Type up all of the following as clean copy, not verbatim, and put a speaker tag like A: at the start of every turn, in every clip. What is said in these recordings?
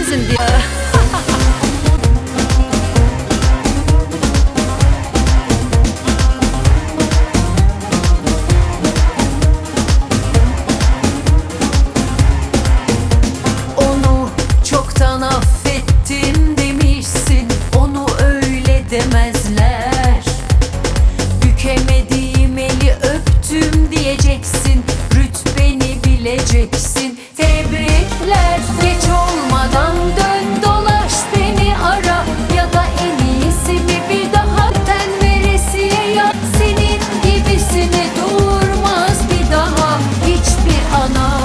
A: sizin diye.
B: Onu çoktan affettim demişsin, onu öyle demezler. Bükemediğim eli öptüm diyeceksin, rütbeni bileceksin. Tebrikler, geç olmadan dön dolaş beni ara, ya da en iyisi mi bir daha ten veresiye yap. Senin gibisini durmaz bir daha hiçbir ana.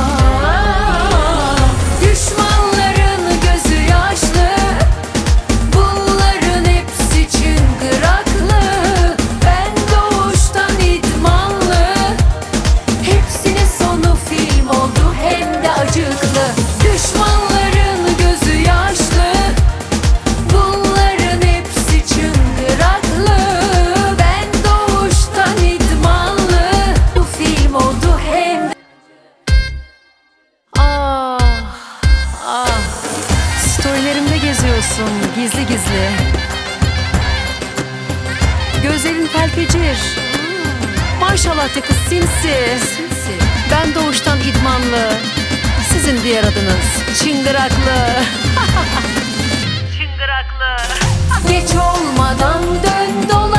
B: Düşmanların gözü yaşlı, bunların hepsi çıngıraklı. Ben doğuştan idmanlı, hepsinin sonu film oldu hem de acıklı. Düşmanların gözü yaşlı, bunların hepsi çıngıraklı. Ben doğuştan idmanlı, bu film oldu hem de...
A: Storylerimde geziyorsun gizli gizli. Gözlerin felpecir. Maşallah de kız sinsi. Ben doğuştan idmanlı, sizin diğer adınız çıngıraklı.
B: Geç olmadan dön dolaş